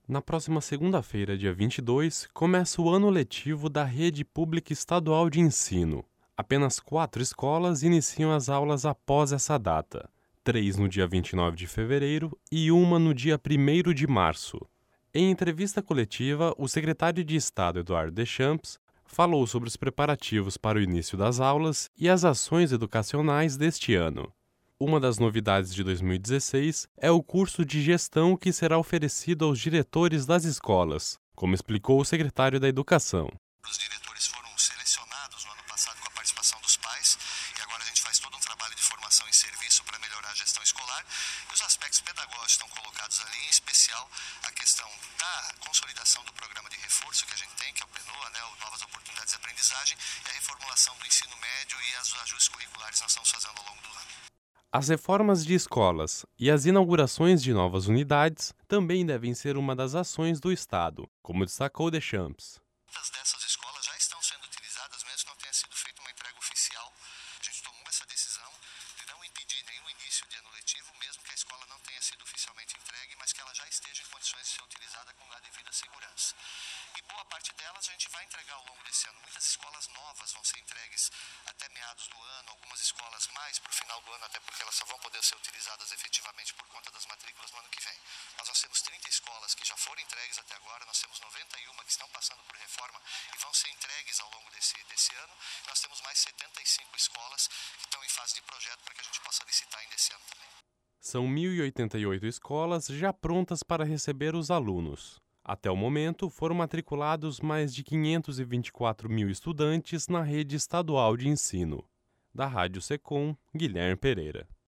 Na próxima segunda-feira, dia 22, começa o ano letivo da Rede Pública Estadual de Ensino. Apenas 4 escolas iniciam as aulas após essa data, 3 no dia 29 de fevereiro e uma no dia 1º de março. Em entrevista coletiva, o secretário de Estado, Eduardo Deschamps, falou sobre os preparativos para o início das aulas e as ações educacionais deste ano. Uma das novidades de 2016 é o curso de gestão que será oferecido aos diretores das escolas, como explicou o secretário da Educação. Os diretores foram selecionados no ano passado com a participação dos pais e agora a gente faz todo um trabalho de formação e serviço para melhorar a gestão escolar e os aspectos pedagógicos estão colocados ali, em especial a questão da consolidação do programa de reforço que a gente tem, que é o PNOA, o Novas Oportunidades de Aprendizagem, e a reformulação do ensino médio e os ajustes curriculares que nós estamos fazendo ao longo do ano. As reformas de escolas e as inaugurações de novas unidades também devem ser uma das ações do Estado, como destacou Deschamps. Muitas dessas escolas já estão sendo utilizadas, mesmo que não tenha sido feita uma entrega oficial. A gente tomou essa decisão de não impedir nenhum início de ano letivo, mesmo que a escola não tenha sido oficialmente entregue, mas que ela já esteja em condições de ser utilizada com a devida segurança. E boa parte delas a gente vai entregar ao longo desse ano. Muitas escolas novas vão ser entregues até meados do ano, algumas escolas mais para o final do ano, até porque elas só vão poder ser utilizadas efetivamente por conta das matrículas no ano que vem. Nós temos 30 escolas que já foram entregues até agora, nós temos 91 que estão passando por reforma e vão ser entregues ao longo desse ano. Nós temos mais 75 escolas que estão em fase de projeto para que a gente possa licitar ainda esse ano também. São 1.088 escolas já prontas para receber os alunos. Até o momento, foram matriculados mais de 524 mil estudantes na rede estadual de ensino. Da Rádio Secom, Guilherme Pereira.